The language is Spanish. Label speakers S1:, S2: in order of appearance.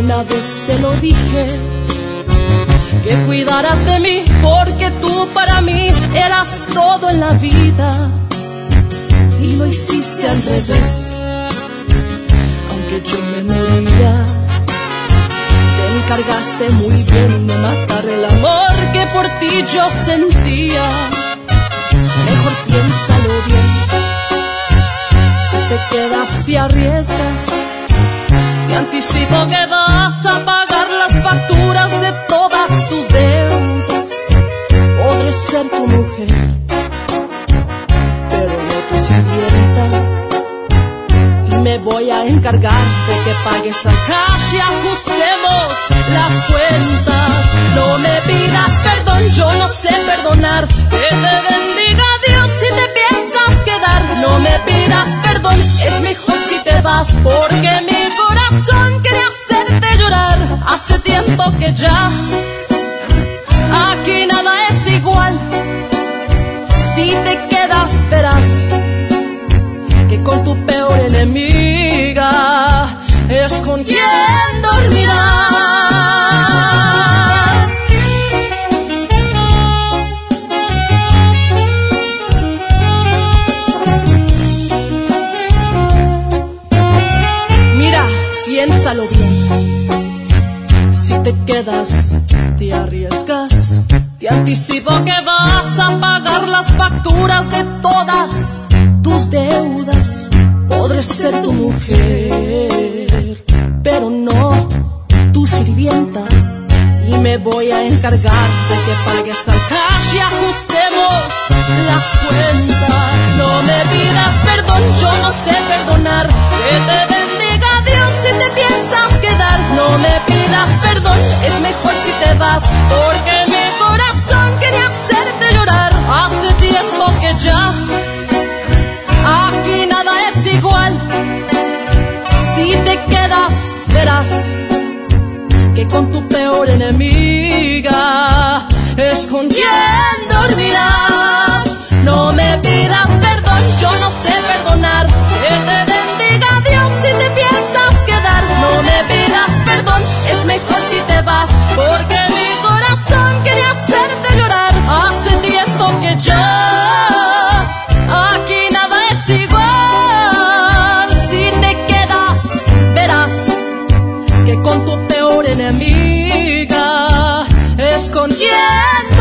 S1: Una vez te lo dije, que cuidaras de mí, porque tú para mí eras todo en la vida. Y lo hiciste al revés, aunque yo me moría. Te encargaste muy bien de matar el amor que por ti yo sentía. Mejor piénsalo bien, si te quedas te arriesgas. Te anticipo que vas a pagar las facturas de todas tus deudas. Podré ser tu mujer, pero no tu sirvienta. Y me voy a encargar de que pagues al cash y ajustemos las cuentas. No me pidas perdón, yo no sé perdonar. Que te bendiga Dios si te piensas quedar. No me pidas perdón, es mejor si te vas, porque mi corazón quería hacerte llorar. Hace tiempo que ya aquí nada es igual. Si te quedas verás que con tu peor enemiga es con quien dormirás. Mira, piénsalo bien, si te quedas te arriesgas. Te anticipo que vas a pagar las facturas de todas tus deudas. Podré ser tu mujer, pero no tu sirvienta. Y me voy a encargar de que pagues al cash y ajustemos las cuentas. No me pidas perdón, yo no sé perdonar. Que te bendiga Dios si te piensas quedar. No me pidas perdón, es mejor si te vas, porque mi corazón quería hacerte llorar. Hace tiempo que ya aquí nada es igual. Si te quedas verás que con tu peor enemiga es con quien dormirás. No me pidas perdón, yo no sé perdonar. Que te bendiga Dios si te piensas quedar. No me pidas perdón, es mejor si te vas, porque mi corazón quería hacerte llorar. Hace tiempo que ya aquí nada es igual. Si te quedas verás que con tu peor enemiga es con quien